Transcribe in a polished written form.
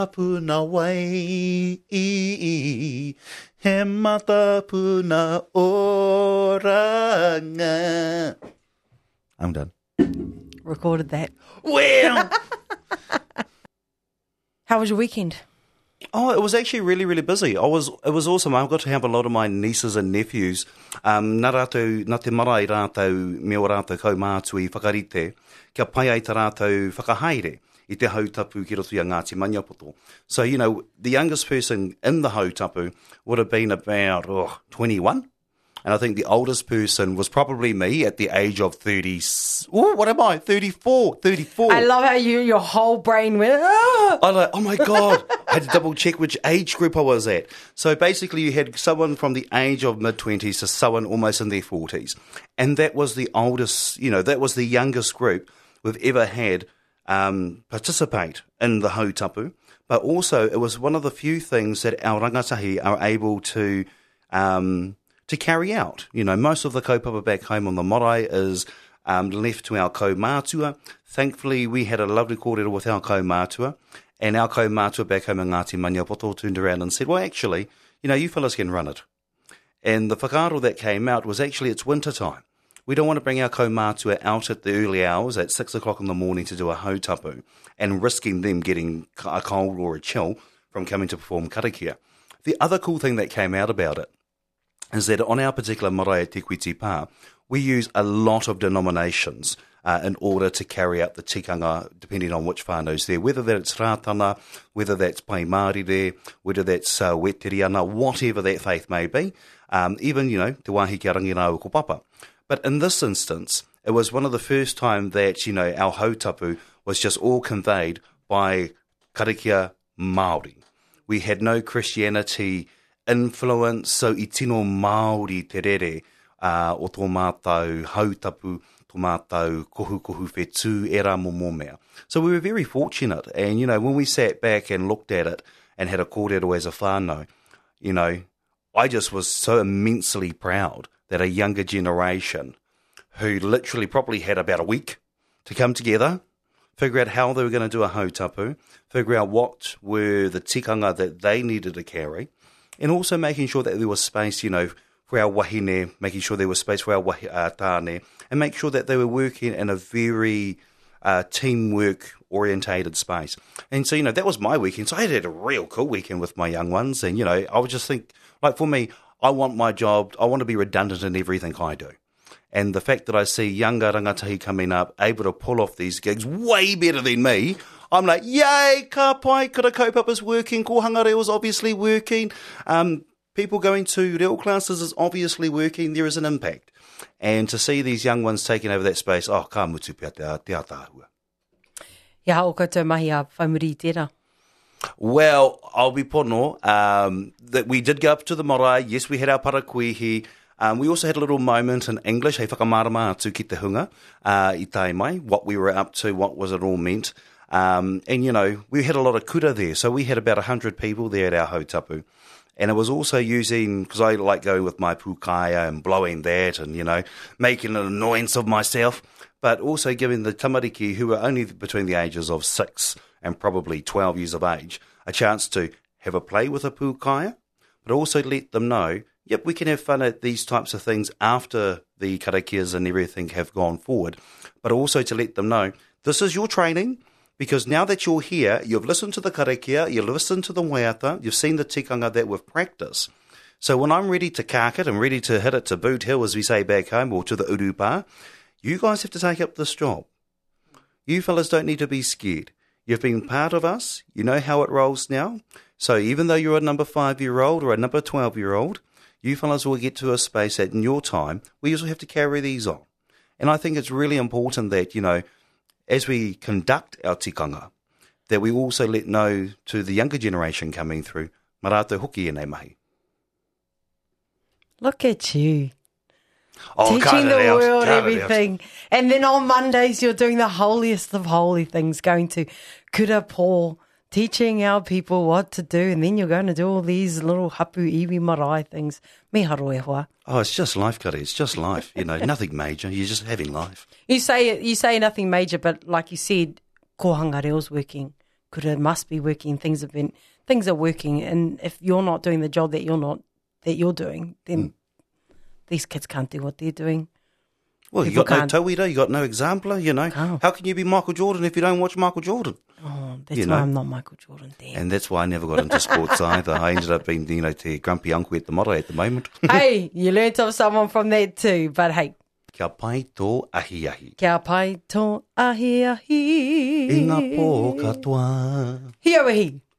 Puna wai, he mata puna oranga. I'm done. Recorded that. Well, How was your weekend? oh, it was actually really, really busy. It was awesome. I got to have a lot of my nieces and nephews. Nā te marae rātou me o rātou kaumātua I whakarite, kia pai ai te rātou whakahaere I te hautapu ki roto I a Ngāti Maniapoto. So, you know, the youngest person in the hautapu would have been about 21. And I think the oldest person was probably me at the age of 30. Oh, what am I? 34. I love how your whole brain went, ah! I'm like, oh my God. I had to double check which age group I was at. So basically you had someone from the age of mid-20s to someone almost in their 40s. And that was the oldest, you know, that was the youngest group we've ever had participate in the hautapu. But also it was one of the few things that our rangatahi are able to carry out. You know, most of the kaupapa back home on the marae is left to our kaumātua. Thankfully, we had a lovely kōrero with our kaumātua, and our kaumātua back home in Ngāti Maniapoto turned around and said, well, actually, you know, you fellas can run it. And the whakaaro that came out was actually it's winter time. We don't want to bring our kaumātua out at the early hours at 6 o'clock in the morning to do a hautapu and risking them getting a cold or a chill from coming to perform karakia. The other cool thing that came out about it is that on our particular marae Te Kuiti Pā, we use a lot of denominations in order to carry out the tikanga, depending on which whānau's there, whether that's rātana, whether that's pai Māori there, whether that's wetiriana, whatever that faith may be, even, you know, te wāhi kia rangi rāu ko papa. But in this instance, it was one of the first time that, you know, our hautapu was just all conveyed by karakia Māori. We had no Christianity influence, so I tino Māori te rere o tō mātou hautapu, tō mātou kohu whetū, e rā momo mea. So we were very fortunate, and, you know, when we sat back and looked at it and had a kōrero as a whānau, you know, I just was so immensely proud that a younger generation who literally probably had about a week to come together, figure out how they were going to do a hautapu, figure out what were the tikanga that they needed to carry, and also making sure that there was space, you know, for our wahine, making sure there was space for our tāne, and make sure that they were working in a very teamwork-orientated space. And so, you know, that was my weekend. So I had a real cool weekend with my young ones. And, you know, I would just think, like for me, I want my job, I want to be redundant in everything I do. And the fact that I see younger rangatahi coming up, able to pull off these gigs way better than me, I'm like, yay, ka pai, kura kaupapa's working, ko hangareo's obviously working, people going to reo classes is obviously working, there is an impact. And to see these young ones taking over that space, ka mutu pia te ātāhua. Ia hao koutou mahi a whaimuri tērā. Well, I'll be pono, that we did go up to the marae, yes, we had our parakuihi. We also had a little moment in English, hei whakamārama atu ki te hunga, I tai mai, what we were up to, what was it all meant. And, you know, we had a lot of kura there. So we had about 100 people there at our hautapu. And it was also using, because I like going with my pūkaya and blowing that and, you know, making an annoyance of myself, but also giving the tamariki, who were only between the ages of 6 and probably 12 years of age, a chance to have a play with a pūkaya, but also let them know, yep, we can have fun at these types of things after the karakias and everything have gone forward, but also to let them know, this is your training, because now that you're here, you've listened to the karakia, you've listened to the waiata, you've seen the tikanga that we've practiced. So when I'm ready to kark it and ready to hit it to Boot Hill, as we say back home, or to the Urupa, you guys have to take up this job. You fellas don't need to be scared. You've been part of us. You know how it rolls now. So even though you're a number 5-year-old or a number 12-year-old, you fellas will get to a space that in your time, we also have to carry these on. And I think it's really important that, you know, as we conduct our tikanga, that we also let know to the younger generation coming through, marato hoki e nei mahi. Look at you. Oh, teaching the world everything. And then on Mondays, you're doing the holiest of holy things, going to Kura Po, teaching our people what to do, and then you're going to do all these little hapu iwi marae things. Me haro e hoa. Oh, it's just life, Kari. It's just life. You know, nothing major. You're just having life. You say nothing major, but like you said, ko hangareo's working, kura must be working, things are working, and if you're not doing the job that you're doing, then these kids can't do what they're doing. Well, you got no tauira, you got no exemplar, you know. Oh. How can you be Michael Jordan if you don't watch Michael Jordan? Oh, that's why I'm not Michael Jordan, damn. And that's why I never got into sports either. I ended up being, te grumpy uncle at the motto at the moment. Hey, you learnt of someone from that too, but hey. Kia pai tō ahi ahi. Kia pai tō ahi ahi. I ngā pō katoa. Hiawahi.